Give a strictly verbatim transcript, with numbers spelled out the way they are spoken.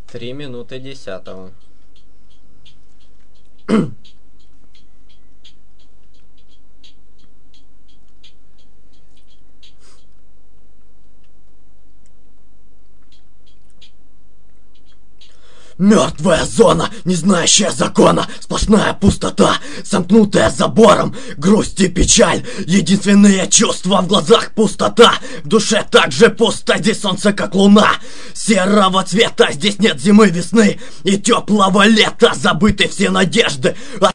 Три минуты десятого. Мертвая зона, не знающая закона, сплошная пустота, сомкнутая забором, грусть и печаль, единственные чувства в глазах пустота, в душе так же пусто, здесь солнце как луна, серого цвета, здесь нет зимы, весны и теплого лета, забыты все надежды.